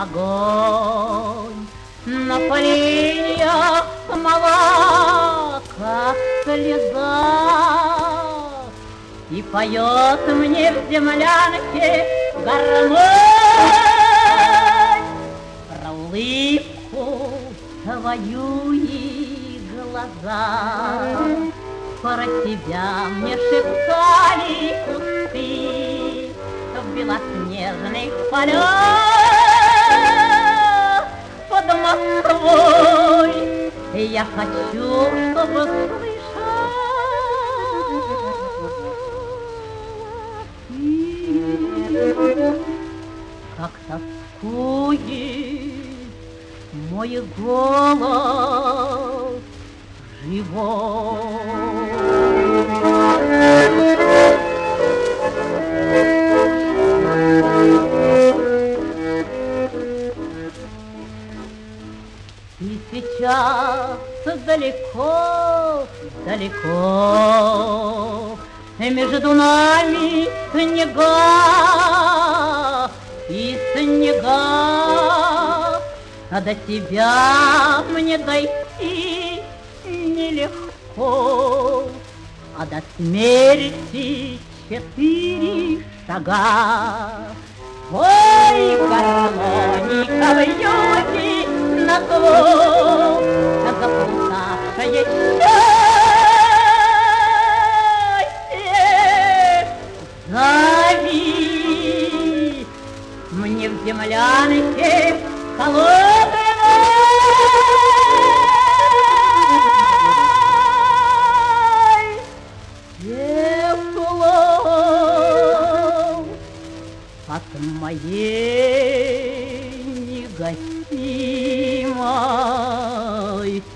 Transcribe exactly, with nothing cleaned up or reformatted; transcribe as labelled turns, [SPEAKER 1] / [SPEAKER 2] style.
[SPEAKER 1] огонь. На поленьях мала, как слеза, и поет мне в землянке гармонь про улыбку твою и глаза. Про тебя мне шептали кусты в белоснежных полях под Москвой. Я хочу, чтобы слышать, как тоскует мой голос живой. И сейчас далеко, далеко между нами снега и снега, а до тебя мне дойти нелегко, а до смерти четыре шага. Ой, гармоника в юге на зло, заплутавшее счастье, зови мне в землянке холодной. От моей негасимой